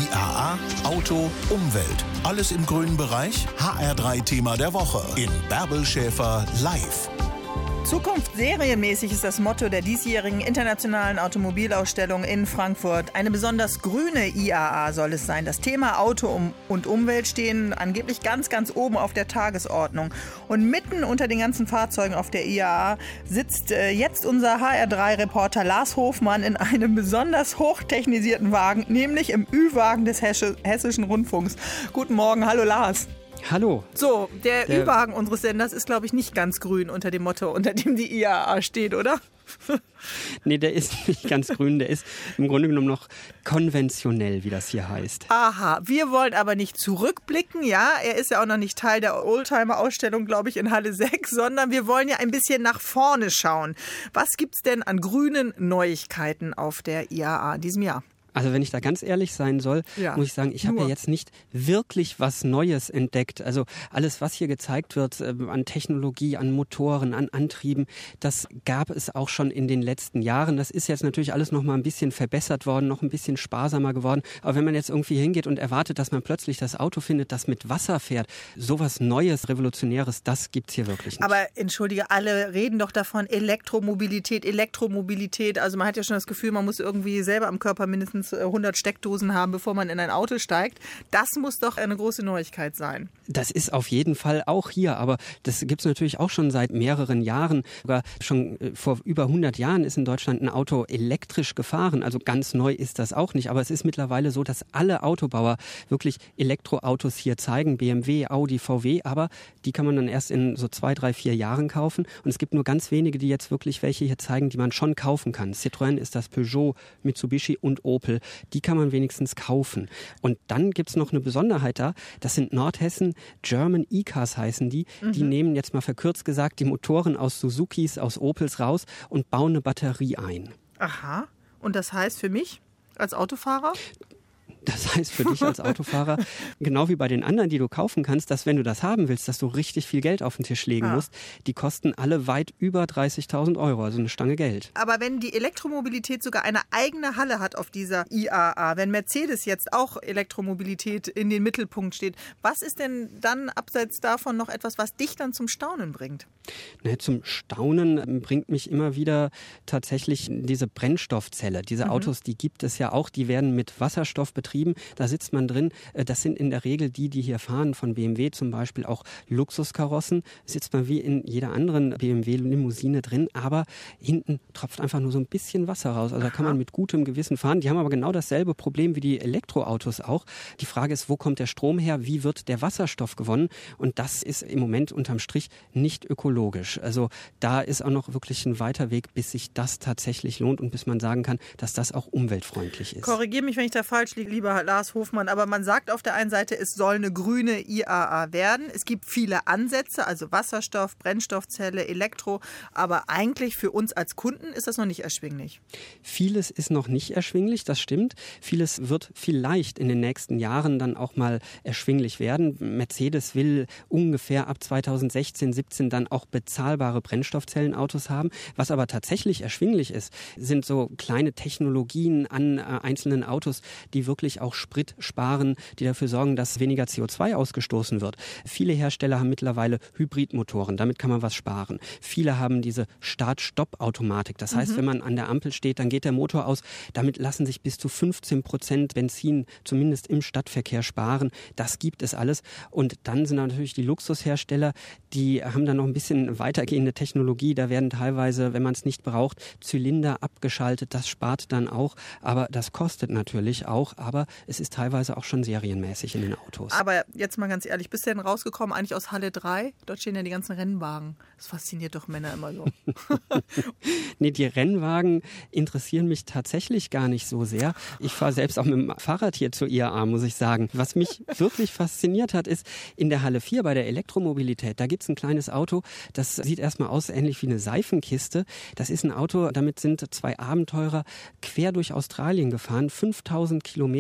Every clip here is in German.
IAA, Auto, Umwelt. Alles im grünen Bereich? HR3-Thema der Woche in Bärbel Schäfer live. Zukunft serienmäßig ist das Motto der diesjährigen internationalen Automobilausstellung in Frankfurt. Eine besonders grüne IAA soll es sein. Das Thema Auto und Umwelt stehen angeblich ganz, ganz oben auf der Tagesordnung. Und mitten unter den ganzen Fahrzeugen auf der IAA sitzt jetzt unser HR3-Reporter Lars Hofmann in einem besonders hochtechnisierten Wagen, nämlich im Ü-Wagen des Hessischen Rundfunks. Guten Morgen, hallo Lars. Hallo. So, der Ü-Wagen unseres Senders ist, glaube ich, nicht ganz grün unter dem Motto, unter dem die IAA steht, oder? Nee, der ist nicht ganz grün, der ist im Grunde genommen noch konventionell, wie das hier heißt. Aha, wir wollen aber nicht zurückblicken, ja, er ist ja auch noch nicht Teil der Oldtimer-Ausstellung, glaube ich, in Halle 6, sondern wir wollen ja ein bisschen nach vorne schauen. Was gibt's denn an grünen Neuigkeiten auf der IAA in diesem Jahr? Also wenn ich da ganz ehrlich sein soll, muss ich sagen, ich habe ja jetzt nicht wirklich was Neues entdeckt. Also alles, was hier gezeigt wird an Technologie, an Motoren, an Antrieben, das gab es auch schon in den letzten Jahren. Das ist jetzt natürlich alles noch mal ein bisschen verbessert worden, noch ein bisschen sparsamer geworden. Aber wenn man jetzt irgendwie hingeht und erwartet, dass man plötzlich das Auto findet, das mit Wasser fährt, sowas Neues, Revolutionäres, das gibt's hier wirklich nicht. Aber entschuldige, alle reden doch davon, Elektromobilität. Also man hat ja schon das Gefühl, man muss irgendwie selber am Körper mindestens 100 Steckdosen haben, bevor man in ein Auto steigt. Das muss doch eine große Neuigkeit sein. Das ist auf jeden Fall auch hier, aber das gibt es natürlich auch schon seit mehreren Jahren. Sogar schon vor über 100 Jahren ist in Deutschland ein Auto elektrisch gefahren. Also ganz neu ist das auch nicht. Aber es ist mittlerweile so, dass alle Autobauer wirklich Elektroautos hier zeigen. BMW, Audi, VW. Aber die kann man dann erst in so 2, 3, 4 Jahren kaufen. Und es gibt nur ganz wenige, die jetzt wirklich welche hier zeigen, die man schon kaufen kann. Citroën ist das, Peugeot, Mitsubishi und Opel. Die kann man wenigstens kaufen. Und dann gibt es noch eine Besonderheit da. Das sind Nordhessen German E-Cars heißen die. Die nehmen jetzt mal verkürzt gesagt die Motoren aus Suzukis, aus Opels raus und bauen eine Batterie ein. Aha. Und das heißt für mich als Autofahrer? Das heißt für dich als Autofahrer, genau wie bei den anderen, die du kaufen kannst, dass wenn du das haben willst, dass du richtig viel Geld auf den Tisch legen musst. Die kosten alle weit über 30.000 €, also eine Stange Geld. Aber wenn die Elektromobilität sogar eine eigene Halle hat auf dieser IAA, wenn Mercedes jetzt auch Elektromobilität in den Mittelpunkt steht, was ist denn dann abseits davon noch etwas, was dich dann zum Staunen bringt? Zum Staunen bringt mich immer wieder tatsächlich diese Brennstoffzelle. Diese Autos, die gibt es ja auch, die werden mit Wasserstoff betrieben. Da sitzt man drin. Das sind in der Regel die hier fahren, von BMW zum Beispiel auch Luxuskarossen. Sitzt man wie in jeder anderen BMW-Limousine drin, aber hinten tropft einfach nur so ein bisschen Wasser raus. Also da kann man mit gutem Gewissen fahren. Die haben aber genau dasselbe Problem wie die Elektroautos auch. Die Frage ist, wo kommt der Strom her? Wie wird der Wasserstoff gewonnen? Und das ist im Moment unterm Strich nicht ökologisch. Also da ist auch noch wirklich ein weiter Weg, bis sich das tatsächlich lohnt und bis man sagen kann, dass das auch umweltfreundlich ist. Korrigiere mich, wenn ich da falsch liege, lieber Lars Hofmann, aber man sagt auf der einen Seite, es soll eine grüne IAA werden. Es gibt viele Ansätze, also Wasserstoff, Brennstoffzelle, Elektro, aber eigentlich für uns als Kunden ist das noch nicht erschwinglich. Vieles ist noch nicht erschwinglich, das stimmt. Vieles wird vielleicht in den nächsten Jahren dann auch mal erschwinglich werden. Mercedes will ungefähr ab 2016, 17 dann auch bezahlbare Brennstoffzellenautos haben. Was aber tatsächlich erschwinglich ist, sind so kleine Technologien an einzelnen Autos, die wirklich auch Sprit sparen, die dafür sorgen, dass weniger CO2 ausgestoßen wird. Viele Hersteller haben mittlerweile Hybridmotoren, damit kann man was sparen. Viele haben diese Start-Stopp-Automatik. Das heißt, wenn man an der Ampel steht, dann geht der Motor aus. Damit lassen sich bis zu 15% Benzin zumindest im Stadtverkehr sparen. Das gibt es alles. Und dann sind natürlich die Luxushersteller, die haben dann noch ein bisschen weitergehende Technologie. Da werden teilweise, wenn man es nicht braucht, Zylinder abgeschaltet. Das spart dann auch. Aber das kostet natürlich auch. Aber es ist teilweise auch schon serienmäßig in den Autos. Aber jetzt mal ganz ehrlich, bist du denn rausgekommen eigentlich aus Halle 3? Dort stehen ja die ganzen Rennwagen. Das fasziniert doch Männer immer so. Nee, die Rennwagen interessieren mich tatsächlich gar nicht so sehr. Ich fahre selbst auch mit dem Fahrrad hier zur IAA, muss ich sagen. Was mich wirklich fasziniert hat, ist in der Halle 4 bei der Elektromobilität. Da gibt es ein kleines Auto, das sieht erstmal aus ähnlich wie eine Seifenkiste. Das ist ein Auto, damit sind 2 Abenteurer quer durch Australien gefahren, 5000 Kilometer.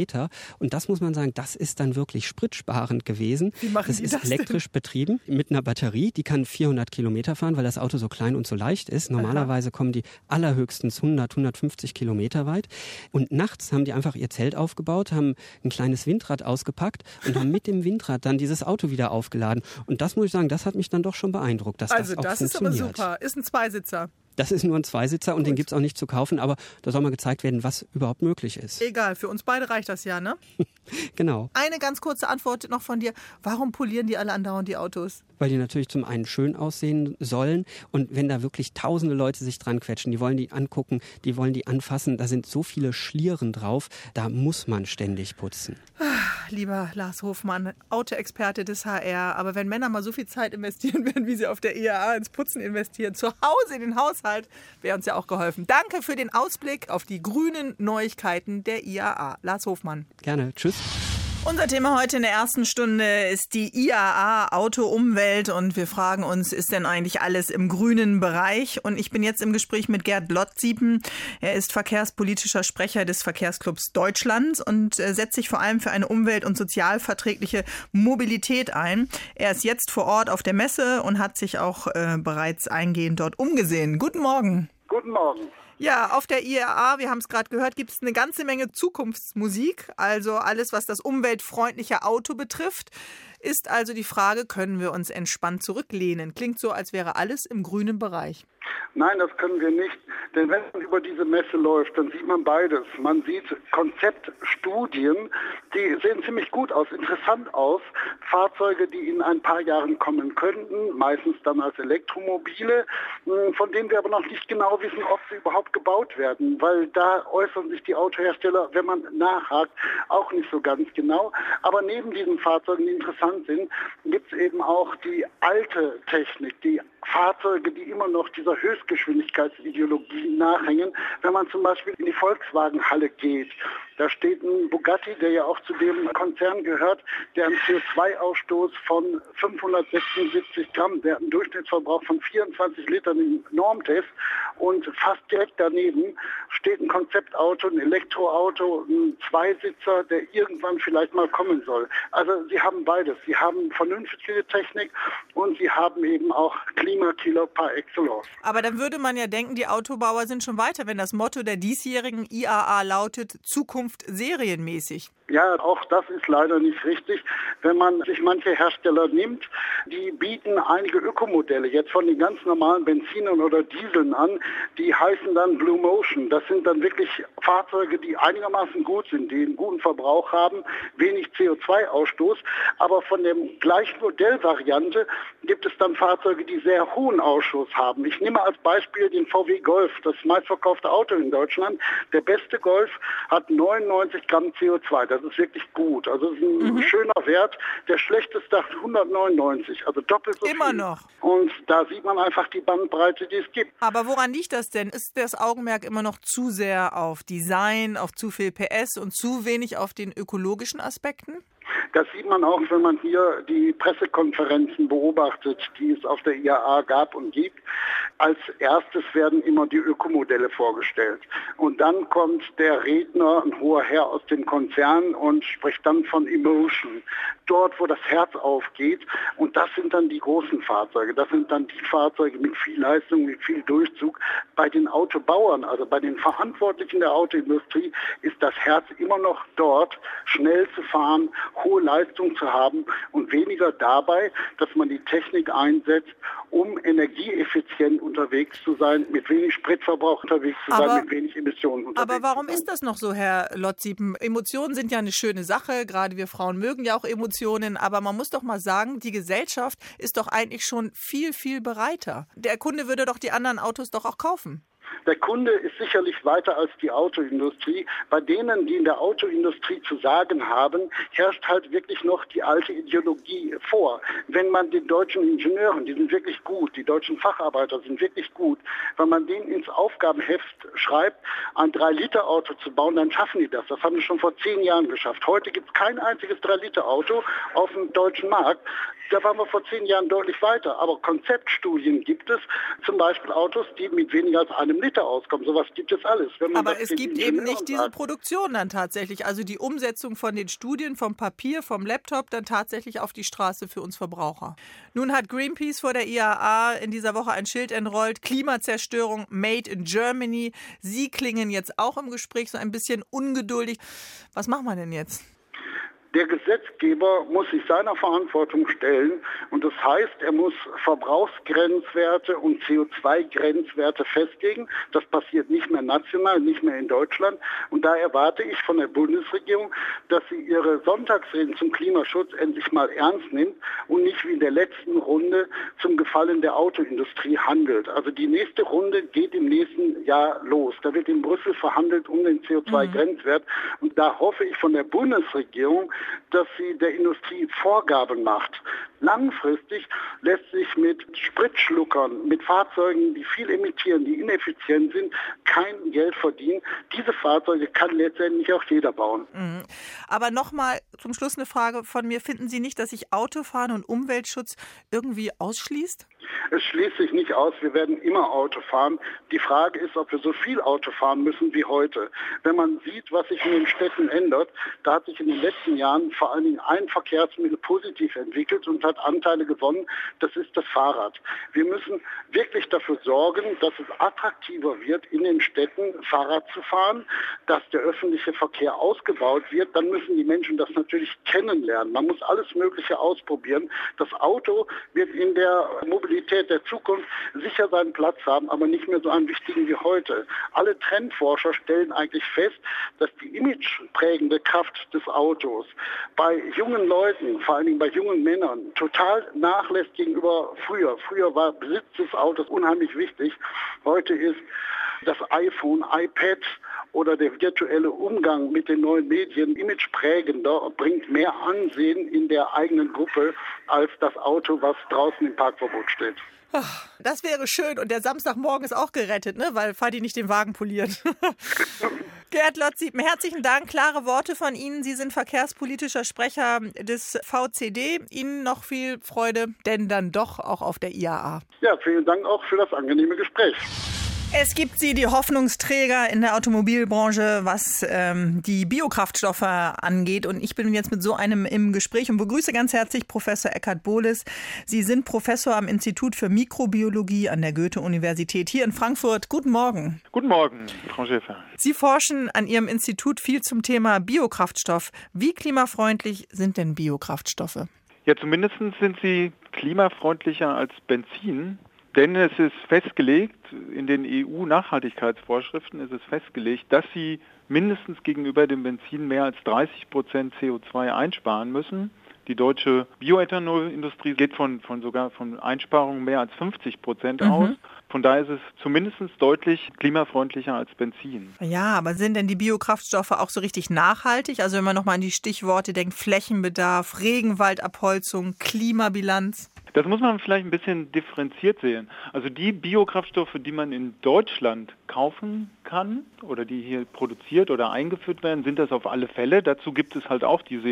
Kilometer. Und das muss man sagen, das ist dann wirklich spritsparend gewesen. Wie machen das die ist das elektrisch betrieben mit einer Batterie, die kann 400 Kilometer fahren, weil das Auto so klein und so leicht ist. Normalerweise kommen die allerhöchstens 100, 150 Kilometer weit. Und nachts haben die einfach ihr Zelt aufgebaut, haben ein kleines Windrad ausgepackt und haben mit dem Windrad dann dieses Auto wieder aufgeladen. Und das muss ich sagen, das hat mich dann doch schon beeindruckt, dass Also das auch das ist funktioniert. aber super. Ist ein Zweisitzer. Das ist nur ein Zweisitzer und den gibt es auch nicht zu kaufen, aber da soll mal gezeigt werden, was überhaupt möglich ist. Egal, für uns beide reicht das ja, ne? Genau. Eine ganz kurze Antwort noch von dir. Warum polieren die alle andauernd die Autos? Weil die natürlich zum einen schön aussehen sollen und wenn da wirklich tausende Leute sich dran quetschen, die wollen die angucken, die wollen die anfassen, da sind so viele Schlieren drauf, da muss man ständig putzen. Lieber Lars Hofmann, Autoexperte des HR, aber wenn Männer mal so viel Zeit investieren würden, wie sie auf der IAA ins Putzen investieren, zu Hause in den Haushalt, wäre uns ja auch geholfen. Danke für den Ausblick auf die grünen Neuigkeiten der IAA. Lars Hofmann. Gerne. Tschüss. Unser Thema heute in der ersten Stunde ist die IAA Auto Umwelt und wir fragen uns, ist denn eigentlich alles im grünen Bereich? Und ich bin jetzt im Gespräch mit Gerd Lotziepen. Er ist verkehrspolitischer Sprecher des Verkehrsclubs Deutschlands und setzt sich vor allem für eine umwelt- und sozialverträgliche Mobilität ein. Er ist jetzt vor Ort auf der Messe und hat sich auch bereits eingehend dort umgesehen. Guten Morgen. Guten Morgen. Ja, auf der IAA, wir haben es gerade gehört, gibt es eine ganze Menge Zukunftsmusik. Also alles, was das umweltfreundliche Auto betrifft. Ist also die Frage, können wir uns entspannt zurücklehnen? Klingt so, als wäre alles im grünen Bereich. Nein, das können wir nicht. Denn wenn man über diese Messe läuft, dann sieht man beides. Man sieht Konzeptstudien, die sehen ziemlich gut aus, interessant aus. Fahrzeuge, die in ein paar Jahren kommen könnten, meistens dann als Elektromobile, von denen wir aber noch nicht genau wissen, ob sie überhaupt gebaut werden. Weil da äußern sich die Autohersteller, wenn man nachhakt, auch nicht so ganz genau. Aber neben diesen Fahrzeugen, die interessant sind, gibt es eben auch die alte Technik, die Fahrzeuge, die immer noch dieser Höchstgeschwindigkeitsideologie nachhängen. Wenn man zum Beispiel in die Volkswagen-Halle geht, da steht ein Bugatti, der ja auch zu dem Konzern gehört, der einen CO2-Ausstoß von 576 Gramm, der hat einen Durchschnittsverbrauch von 24 Litern im Normtest und fast direkt daneben steht ein Konzeptauto, ein Elektroauto, ein Zweisitzer, der irgendwann vielleicht mal kommen soll. Also sie haben beides. Sie haben vernünftige Technik und sie haben eben auch Klimakiller par excellence. Aber dann würde man ja denken, die Autobauer sind schon weiter, wenn das Motto der diesjährigen IAA lautet, Zukunft serienmäßig. Ja, auch das ist leider nicht richtig. Wenn man sich manche Hersteller nimmt, die bieten einige Ökomodelle jetzt von den ganz normalen Benzinern oder Dieseln an, die heißen dann Blue Motion. Das sind dann wirklich Fahrzeuge, die einigermaßen gut sind, die einen guten Verbrauch haben, wenig CO2-Ausstoß. Aber von der gleichen Modellvariante gibt es dann Fahrzeuge, die sehr hohen Ausschuss haben. Ich nehme als Beispiel den VW Golf, das meistverkaufte Auto in Deutschland. Der beste Golf hat 99 Gramm CO2. Das ist wirklich gut. Also das ist ein schöner Wert. Der schlechteste hat 199, also doppelt so viel. Immer noch. Und da sieht man einfach die Bandbreite, die es gibt. Aber woran liegt das denn? Ist das Augenmerk immer noch zu sehr auf Design, auf zu viel PS und zu wenig auf den ökologischen Aspekten? Das sieht man auch, wenn man hier die Pressekonferenzen beobachtet, die es auf der IAA gab und gibt. Als erstes werden immer die Ökomodelle vorgestellt. Und dann kommt der Redner, ein hoher Herr aus dem Konzern, und spricht dann von Emotion. Dort, wo das Herz aufgeht. Und das sind dann die großen Fahrzeuge. Das sind dann die Fahrzeuge mit viel Leistung, mit viel Durchzug. Bei den Autobauern, also bei den Verantwortlichen der Autoindustrie, ist das Herz immer noch dort, schnell zu fahren, hohe Leistung zu haben und weniger dabei, dass man die Technik einsetzt, um energieeffizient unterwegs zu sein, mit wenig Spritverbrauch unterwegs zu sein, mit wenig Emissionen unterwegs. Aber warum ist das noch so, Herr Lotziepen? Emotionen sind ja eine schöne Sache, gerade wir Frauen mögen ja auch Emotionen, aber man muss doch mal sagen, die Gesellschaft ist doch eigentlich schon viel, viel bereiter. Der Kunde würde doch die anderen Autos doch auch kaufen. Der Kunde ist sicherlich weiter als die Autoindustrie. Bei denen, die in der Autoindustrie zu sagen haben, herrscht halt wirklich noch die alte Ideologie vor. Wenn man den deutschen Ingenieuren, die sind wirklich gut, die deutschen Facharbeiter sind wirklich gut, wenn man denen ins Aufgabenheft schreibt, ein 3-Liter-Auto zu bauen, dann schaffen die das. Das haben sie schon vor 10 Jahren geschafft. Heute gibt es kein einziges 3-Liter-Auto auf dem deutschen Markt. Da waren wir vor 10 Jahren deutlich weiter. Aber Konzeptstudien gibt es, zum Beispiel Autos, die mit weniger als 1 Liter auskommen. Sowas gibt es alles. Aber es gibt eben nicht diese Produktion dann tatsächlich, also die Umsetzung von den Studien, vom Papier, vom Laptop, dann tatsächlich auf die Straße für uns Verbraucher. Nun hat Greenpeace vor der IAA in dieser Woche ein Schild entrollt, Klimazerstörung made in Germany. Sie klingen jetzt auch im Gespräch so ein bisschen ungeduldig. Was machen wir denn jetzt? Der Gesetzgeber muss sich seiner Verantwortung stellen und das heißt, er muss Verbrauchsgrenzwerte und CO2-Grenzwerte festlegen. Das passiert nicht mehr national, nicht mehr in Deutschland und da erwarte ich von der Bundesregierung, dass sie ihre Sonntagsreden zum Klimaschutz endlich mal ernst nimmt und nicht wie in der letzten Runde zum Gefallen der Autoindustrie handelt. Also die nächste Runde geht im nächsten Jahr los. Da wird in Brüssel verhandelt um den CO2-Grenzwert und da hoffe ich von der Bundesregierung, dass sie der Industrie Vorgaben macht. Langfristig lässt sich mit Spritschluckern, mit Fahrzeugen, die viel emittieren, die ineffizient sind, kein Geld verdienen. Diese Fahrzeuge kann letztendlich auch jeder bauen. Aber nochmal zum Schluss eine Frage von mir. Finden Sie nicht, dass sich Autofahren und Umweltschutz irgendwie ausschließt? Es schließt sich nicht aus, wir werden immer Auto fahren. Die Frage ist, ob wir so viel Auto fahren müssen wie heute. Wenn man sieht, was sich in den Städten ändert, da hat sich in den letzten Jahren vor allen Dingen ein Verkehrsmittel positiv entwickelt und hat Anteile gewonnen, das ist das Fahrrad. Wir müssen wirklich dafür sorgen, dass es attraktiver wird, in den Städten Fahrrad zu fahren, dass der öffentliche Verkehr ausgebaut wird. Dann müssen die Menschen das natürlich kennenlernen. Man muss alles Mögliche ausprobieren. Das Auto wird in der Mobilität der Zukunft sicher seinen Platz haben, aber nicht mehr so einen wichtigen wie heute. Alle Trendforscher stellen eigentlich fest, dass die imageprägende Kraft des Autos bei jungen Leuten, vor allen Dingen bei jungen Männern, total nachlässt gegenüber früher. Früher war Besitz des Autos unheimlich wichtig. Heute ist das iPhone, iPad oder der virtuelle Umgang mit den neuen Medien imageprägender, bringt mehr Ansehen in der eigenen Gruppe als das Auto, was draußen im Parkverbot steht. Ach, das wäre schön. Und der Samstagmorgen ist auch gerettet, ne? Weil Fadi nicht den Wagen poliert. Gerd Lotzieben, herzlichen Dank. Klare Worte von Ihnen. Sie sind verkehrspolitischer Sprecher des VCD. Ihnen noch viel Freude, denn dann doch auch auf der IAA. Ja, vielen Dank auch für das angenehme Gespräch. Es gibt die Hoffnungsträger in der Automobilbranche, was die Biokraftstoffe angeht. Und ich bin jetzt mit so einem im Gespräch und begrüße ganz herzlich Professor Eckhard Bohlis. Sie sind Professor am Institut für Mikrobiologie an der Goethe-Universität hier in Frankfurt. Guten Morgen. Guten Morgen, Frau Schäfer. Sie forschen an Ihrem Institut viel zum Thema Biokraftstoff. Wie klimafreundlich sind denn Biokraftstoffe? Ja, zumindest sind sie klimafreundlicher als Benzin. Denn es ist festgelegt, in den EU-Nachhaltigkeitsvorschriften ist es festgelegt, dass sie mindestens gegenüber dem Benzin mehr als 30% CO2 einsparen müssen. Die deutsche Bioethanolindustrie geht sogar von Einsparungen mehr als 50% aus. Von daher ist es zumindest deutlich klimafreundlicher als Benzin. Ja, aber sind denn die Biokraftstoffe auch so richtig nachhaltig? Also wenn man nochmal an die Stichworte denkt, Flächenbedarf, Regenwaldabholzung, Klimabilanz. Das muss man vielleicht ein bisschen differenziert sehen. Also die Biokraftstoffe, die man in Deutschland kaufen kann oder die hier produziert oder eingeführt werden, sind das auf alle Fälle. Dazu gibt es halt auch diese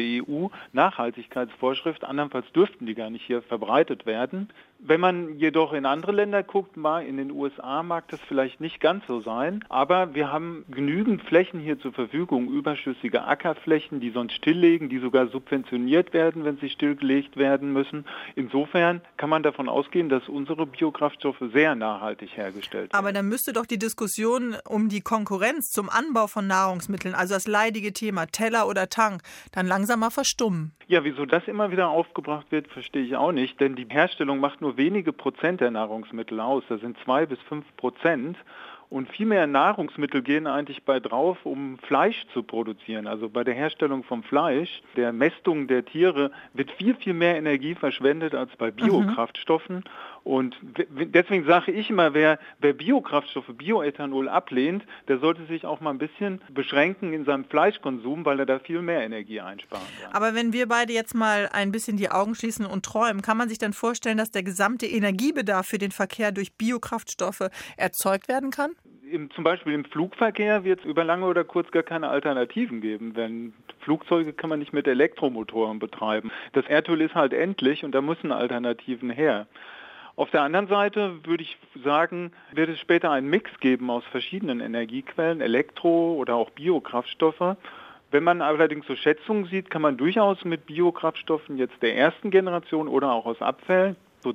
EU-Nachhaltigkeitsvorschrift. Andernfalls dürften die gar nicht hier verbreitet werden. Wenn man jedoch in andere Länder guckt, in den USA mag das vielleicht nicht ganz so sein, aber wir haben genügend Flächen hier zur Verfügung, überschüssige Ackerflächen, die sonst stilllegen, die sogar subventioniert werden, wenn sie stillgelegt werden müssen. Insofern kann man davon ausgehen, dass unsere Biokraftstoffe sehr nachhaltig hergestellt werden. Aber dann müsste doch die Diskussion um die Konkurrenz zum Anbau von Nahrungsmitteln, also das leidige Thema Teller oder Tank, dann langsam mal verstummen. Ja, wieso das immer wieder aufgebracht wird, verstehe ich auch nicht, denn die Herstellung macht nur wenige Prozent der Nahrungsmittel aus, das sind 2-5%. Und viel mehr Nahrungsmittel gehen eigentlich bei drauf, um Fleisch zu produzieren. Also bei der Herstellung vom Fleisch, der Mästung der Tiere, wird viel, viel mehr Energie verschwendet als bei Biokraftstoffen. Und deswegen sage ich immer, wer Biokraftstoffe, Bioethanol ablehnt, der sollte sich auch mal ein bisschen beschränken in seinem Fleischkonsum, weil er da viel mehr Energie einsparen kann. Aber wenn wir beide jetzt mal ein bisschen die Augen schließen und träumen, kann man sich dann vorstellen, dass der gesamte Energiebedarf für den Verkehr durch Biokraftstoffe erzeugt werden kann? Zum Beispiel im Flugverkehr wird es über lange oder kurz gar keine Alternativen geben. Denn Flugzeuge kann man nicht mit Elektromotoren betreiben. Das Erdöl ist halt endlich und da müssen Alternativen her. Auf der anderen Seite würde ich sagen, wird es später einen Mix geben aus verschiedenen Energiequellen, Elektro- oder auch Biokraftstoffe. Wenn man allerdings so Schätzungen sieht, kann man durchaus mit Biokraftstoffen jetzt der ersten Generation oder auch aus Abfällen so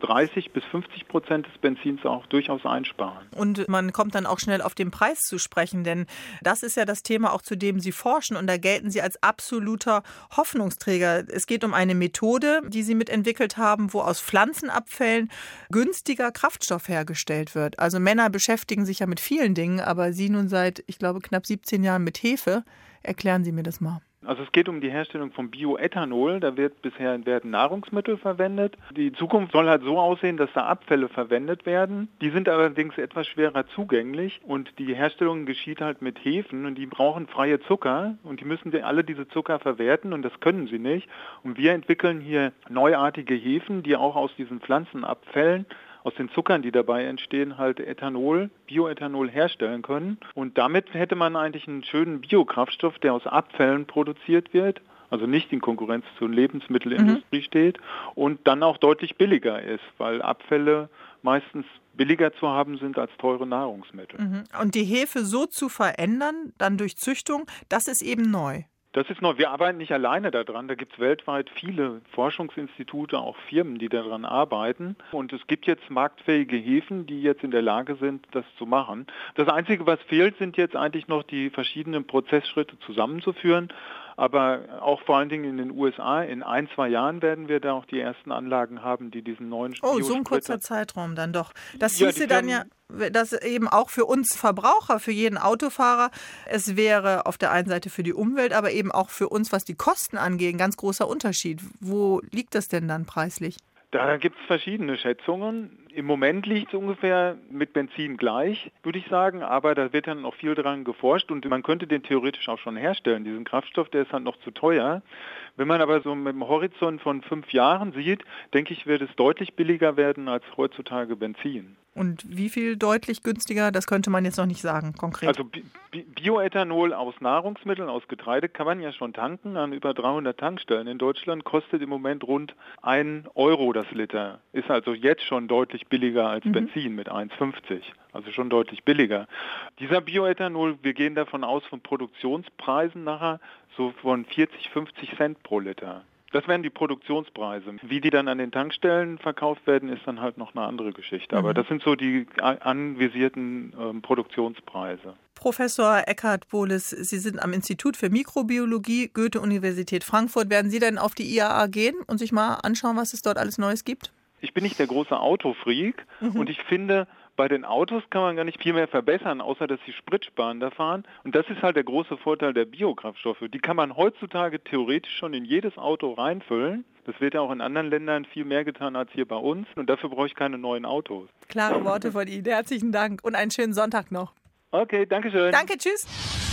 30-50% des Benzins auch durchaus einsparen. Und man kommt dann auch schnell auf den Preis zu sprechen, denn das ist ja das Thema, auch zu dem Sie forschen und da gelten Sie als absoluter Hoffnungsträger. Es geht um eine Methode, die Sie mitentwickelt haben, wo aus Pflanzenabfällen günstiger Kraftstoff hergestellt wird. Also Männer beschäftigen sich ja mit vielen Dingen, aber Sie nun seit, ich glaube, knapp 17 Jahren mit Hefe. Erklären Sie mir das mal. Also es geht um die Herstellung von Bioethanol. Da werden Nahrungsmittel verwendet. Die Zukunft soll halt so aussehen, dass da Abfälle verwendet werden. Die sind allerdings etwas schwerer zugänglich und die Herstellung geschieht halt mit Hefen und die brauchen freie Zucker und die müssen alle diese Zucker verwerten und das können sie nicht. Und wir entwickeln hier neuartige Hefen, die auch aus diesen Pflanzenabfällen, aus den Zuckern, die dabei entstehen, halt Bioethanol herstellen können. Und damit hätte man eigentlich einen schönen Biokraftstoff, der aus Abfällen produziert wird, also nicht in Konkurrenz zur Lebensmittelindustrie steht und dann auch deutlich billiger ist, weil Abfälle meistens billiger zu haben sind als teure Nahrungsmittel. Und die Hefe so zu verändern, dann durch Züchtung, das ist eben neu. Das ist neu. Wir arbeiten nicht alleine daran. Da gibt es weltweit viele Forschungsinstitute, auch Firmen, die daran arbeiten. Und es gibt jetzt marktfähige Hefen, die jetzt in der Lage sind, das zu machen. Das Einzige, was fehlt, sind jetzt eigentlich noch die verschiedenen Prozessschritte zusammenzuführen. Aber auch vor allen Dingen in den USA, in 1-2 Jahren werden wir da auch die ersten Anlagen haben, die diesen neuen so ein kurzer Zeitraum dann doch. Das hieße dann ja, dass eben auch für uns Verbraucher, für jeden Autofahrer, es wäre auf der einen Seite für die Umwelt, aber eben auch für uns, was die Kosten angeht, ein ganz großer Unterschied. Wo liegt das denn dann preislich? Da gibt es verschiedene Schätzungen. Im Moment liegt es ungefähr mit Benzin gleich, würde ich sagen, aber da wird dann noch viel dran geforscht und man könnte den theoretisch auch schon herstellen. Diesen Kraftstoff, der ist halt noch zu teuer. Wenn man aber so mit dem Horizont von 5 Jahren sieht, denke ich, wird es deutlich billiger werden als heutzutage Benzin. Und wie viel deutlich günstiger, das könnte man jetzt noch nicht sagen, konkret. Also Bioethanol aus Nahrungsmitteln, aus Getreide kann man ja schon tanken an über 300 Tankstellen. In Deutschland kostet im Moment rund 1 Euro das Liter. Ist also jetzt schon deutlich billiger als Benzin mit 1,50. Also schon deutlich billiger. Dieser Bioethanol, wir gehen davon aus von Produktionspreisen nachher so von 40-50 Cent pro Liter. Das wären die Produktionspreise. Wie die dann an den Tankstellen verkauft werden, ist dann halt noch eine andere Geschichte. Aber das sind so die anvisierten Produktionspreise. Professor Eckhard Bohles, Sie sind am Institut für Mikrobiologie, Goethe-Universität Frankfurt. Werden Sie denn auf die IAA gehen und sich mal anschauen, was es dort alles Neues gibt? Ich bin nicht der große Autofreak und ich finde, bei den Autos kann man gar nicht viel mehr verbessern, außer dass sie spritsparender fahren. Und das ist halt der große Vorteil der Biokraftstoffe. Die kann man heutzutage theoretisch schon in jedes Auto reinfüllen. Das wird ja auch in anderen Ländern viel mehr getan als hier bei uns. Und dafür brauche ich keine neuen Autos. Klare Worte von Ihnen. Herzlichen Dank und einen schönen Sonntag noch. Okay, danke schön. Danke, tschüss.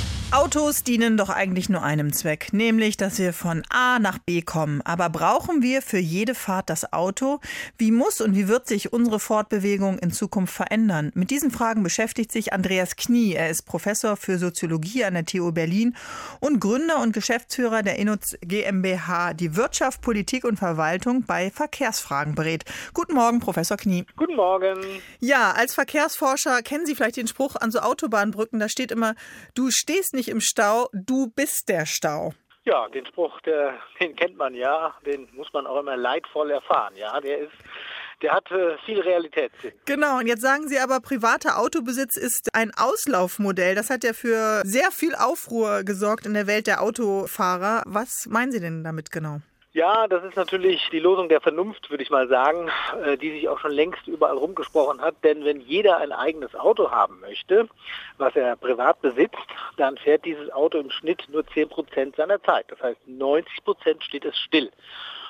Autos dienen doch eigentlich nur einem Zweck, nämlich, dass wir von A nach B kommen. Aber brauchen wir für jede Fahrt das Auto? Wie muss und wie wird sich unsere Fortbewegung in Zukunft verändern? Mit diesen Fragen beschäftigt sich Andreas Knie. Er ist Professor für Soziologie an der TU Berlin und Gründer und Geschäftsführer der Innuz GmbH, die Wirtschaft, Politik und Verwaltung bei Verkehrsfragen berät. Guten Morgen, Professor Knie. Guten Morgen. Ja, als Verkehrsforscher kennen Sie vielleicht den Spruch an so Autobahnbrücken, da steht immer, du stehst nicht im Stau, du bist der Stau. Ja, den Spruch, den kennt man ja, den muss man auch immer leidvoll erfahren. Ja, der hat viel Realitätssinn. Genau, und jetzt sagen Sie aber, privater Autobesitz ist ein Auslaufmodell. Das hat ja für sehr viel Aufruhr gesorgt in der Welt der Autofahrer. Was meinen Sie denn damit genau? Ja, das ist natürlich die Losung der Vernunft, würde ich mal sagen, die sich auch schon längst überall rumgesprochen hat. Denn wenn jeder ein eigenes Auto haben möchte, was er privat besitzt, dann fährt dieses Auto im Schnitt nur 10% seiner Zeit. Das heißt, 90% steht es still.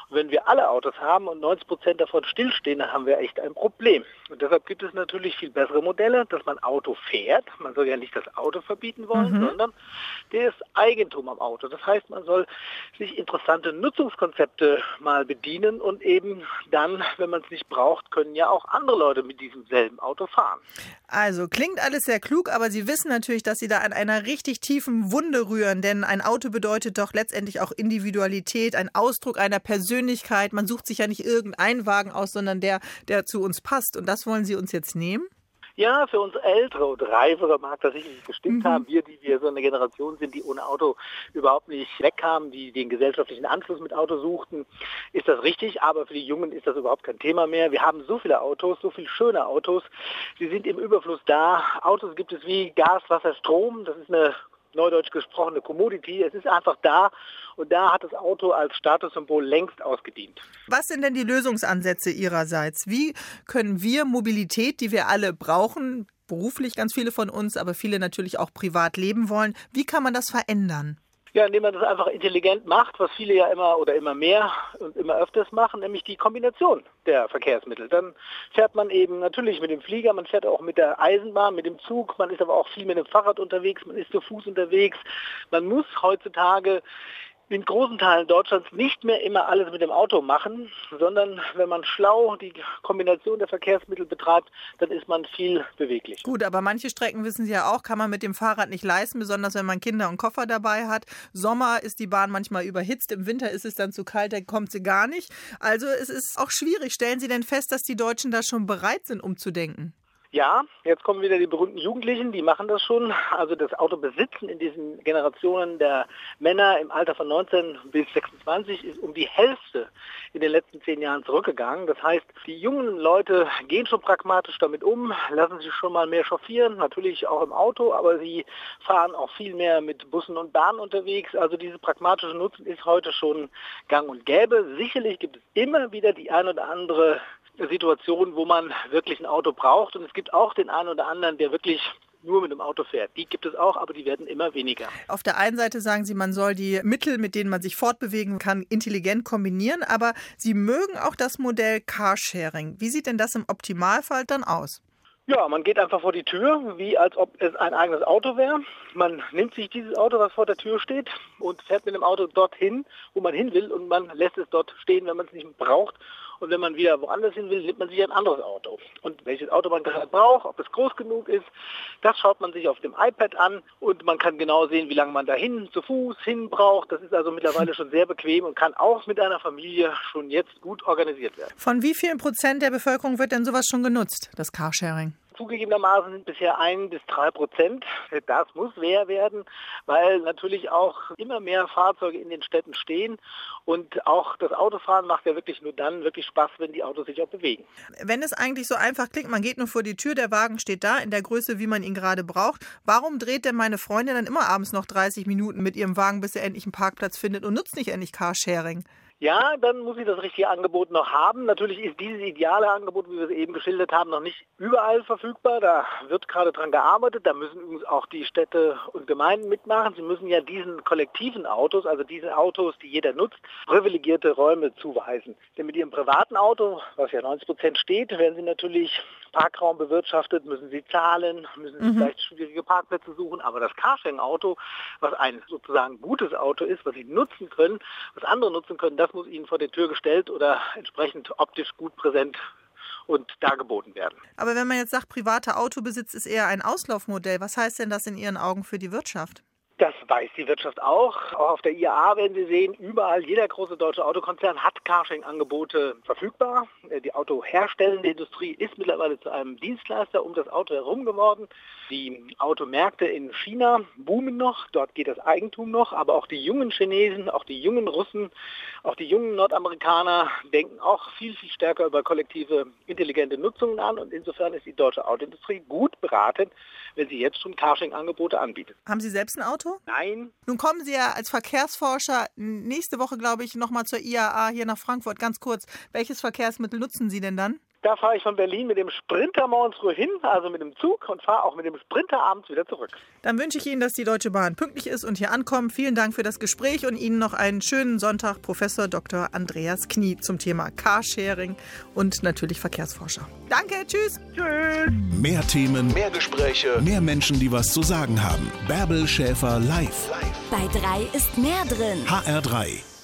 Und wenn wir alle Autos haben und 90% davon stillstehen, dann haben wir echt ein Problem. Und deshalb gibt es natürlich viel bessere Modelle, dass man Auto fährt. Man soll ja nicht das Auto verbieten wollen, sondern das Eigentum am Auto. Das heißt, man soll sich interessante Nutzungskonzepte mal bedienen und eben dann, wenn man es nicht braucht, können ja auch andere Leute mit diesem selben Auto fahren. Also klingt alles sehr klug, aber Sie wissen natürlich, dass Sie da an einer richtig tiefen Wunde rühren, denn ein Auto bedeutet doch letztendlich auch Individualität, ein Ausdruck einer Persönlichkeit. Man sucht sich ja nicht irgendeinen Wagen aus, sondern der zu uns passt. Und das wollen Sie uns jetzt nehmen? Ja, für uns Ältere und Reifere mag das sicherlich gestimmt haben. Wir, die wir so eine Generation sind, die ohne Auto überhaupt nicht wegkamen, die den gesellschaftlichen Anschluss mit Auto suchten, ist das richtig. Aber für die Jungen ist das überhaupt kein Thema mehr. Wir haben so viele Autos, so viele schöne Autos. Sie sind im Überfluss da. Autos gibt es wie Gas, Wasser, Strom. Das ist eine neudeutsch gesprochene Commodity. Es ist einfach da und da hat das Auto als Statussymbol längst ausgedient. Was sind denn die Lösungsansätze Ihrerseits? Wie können wir Mobilität, die wir alle brauchen, beruflich ganz viele von uns, aber viele natürlich auch privat leben wollen, wie kann man das verändern? Ja, indem man das einfach intelligent macht, was viele ja immer oder immer mehr und immer öfters machen, nämlich die Kombination der Verkehrsmittel. Dann fährt man eben natürlich mit dem Flieger, man fährt auch mit der Eisenbahn, mit dem Zug, man ist aber auch viel mit dem Fahrrad unterwegs, man ist zu Fuß unterwegs. Man muss heutzutage in großen Teilen Deutschlands nicht mehr immer alles mit dem Auto machen, sondern wenn man schlau die Kombination der Verkehrsmittel betreibt, dann ist man viel beweglich. Gut, aber manche Strecken, wissen Sie ja auch, kann man mit dem Fahrrad nicht leisten, besonders wenn man Kinder und Koffer dabei hat. Sommer ist die Bahn manchmal überhitzt, im Winter ist es dann zu kalt, da kommt sie gar nicht. Also es ist auch schwierig. Stellen Sie denn fest, dass die Deutschen da schon bereit sind, umzudenken? Ja, jetzt kommen wieder die berühmten Jugendlichen, die machen das schon. Also das Autobesitzen in diesen Generationen der Männer im Alter von 19 bis 26 ist um die Hälfte in den letzten 10 Jahren zurückgegangen. Das heißt, die jungen Leute gehen schon pragmatisch damit um, lassen sich schon mal mehr chauffieren, natürlich auch im Auto, aber sie fahren auch viel mehr mit Bussen und Bahnen unterwegs. Also diese pragmatische Nutzen ist heute schon gang und gäbe. Sicherlich gibt es immer wieder die ein oder andere Situation, wo man wirklich ein Auto braucht. Und es gibt auch den einen oder anderen, der wirklich nur mit dem Auto fährt. Die gibt es auch, aber die werden immer weniger. Auf der einen Seite sagen Sie, man soll die Mittel, mit denen man sich fortbewegen kann, intelligent kombinieren, aber Sie mögen auch das Modell Carsharing. Wie sieht denn das im Optimalfall dann aus? Ja, man geht einfach vor die Tür, wie als ob es ein eigenes Auto wäre. Man nimmt sich dieses Auto, was vor der Tür steht, und fährt mit dem Auto dorthin, wo man hin will, und man lässt es dort stehen, wenn man es nicht braucht. Und wenn man wieder woanders hin will, nimmt man sich ein anderes Auto. Und welches Auto man gerade braucht, ob es groß genug ist, das schaut man sich auf dem iPad an. Und man kann genau sehen, wie lange man dahin zu Fuß hin braucht. Das ist also mittlerweile schon sehr bequem und kann auch mit einer Familie schon jetzt gut organisiert werden. Von wie vielen Prozent der Bevölkerung wird denn sowas schon genutzt, das Carsharing? Zugegebenermaßen sind bisher 1 bis 3%. Das muss mehr werden, weil natürlich auch immer mehr Fahrzeuge in den Städten stehen. Und auch das Autofahren macht ja wirklich nur dann wirklich Spaß, wenn die Autos sich auch bewegen. Wenn es eigentlich so einfach klingt, man geht nur vor die Tür, der Wagen steht da in der Größe, wie man ihn gerade braucht. Warum dreht denn meine Freundin dann immer abends noch 30 Minuten mit ihrem Wagen, bis sie endlich einen Parkplatz findet und nutzt nicht endlich Carsharing? Ja, dann muss sie das richtige Angebot noch haben. Natürlich ist dieses ideale Angebot, wie wir es eben geschildert haben, noch nicht überall verfügbar. Da wird gerade dran gearbeitet. Da müssen übrigens auch die Städte und Gemeinden mitmachen. Sie müssen ja diesen kollektiven Autos, also diese Autos, die jeder nutzt, privilegierte Räume zuweisen. Denn mit ihrem privaten Auto, was ja 90% steht, werden sie natürlich Parkraum bewirtschaftet, müssen sie zahlen, müssen sie vielleicht schwierige Parkplätze suchen. Aber das Carsharing-Auto, was ein sozusagen gutes Auto ist, was sie nutzen können, was andere nutzen können, das muss ihnen vor die Tür gestellt oder entsprechend optisch gut präsent und dargeboten werden. Aber wenn man jetzt sagt, privater Autobesitz ist eher ein Auslaufmodell, was heißt denn das in Ihren Augen für die Wirtschaft? Das weiß die Wirtschaft auch. Auch auf der IAA werden Sie sehen, überall, jeder große deutsche Autokonzern hat Carsharing-Angebote verfügbar. Die autoherstellende Industrie ist mittlerweile zu einem Dienstleister um das Auto herum geworden. Die Automärkte in China boomen noch, dort geht das Eigentum noch, aber auch die jungen Chinesen, auch die jungen Russen, auch die jungen Nordamerikaner denken auch viel, viel stärker über kollektive, intelligente Nutzungen an, und insofern ist die deutsche Autoindustrie gut beraten, wenn sie jetzt schon Carsharing-Angebote anbietet. Haben Sie selbst ein Auto? Nein. Nun kommen Sie ja als Verkehrsforscher nächste Woche, glaube ich, nochmal zur IAA hier nach Frankfurt. Ganz kurz, welches Verkehrsmittel nutzen Sie denn dann? Da fahre ich von Berlin mit dem Sprinter morgens früh hin, also mit dem Zug, und fahre auch mit dem Sprinter abends wieder zurück. Dann wünsche ich Ihnen, dass die Deutsche Bahn pünktlich ist und hier ankommt. Vielen Dank für das Gespräch und Ihnen noch einen schönen Sonntag, Professor Dr. Andreas Knie zum Thema Carsharing und natürlich Verkehrsforscher. Danke, tschüss. Tschüss. Mehr Themen, mehr Gespräche, mehr Menschen, die was zu sagen haben. Bärbel Schäfer live. Bei 3 ist mehr drin. HR3.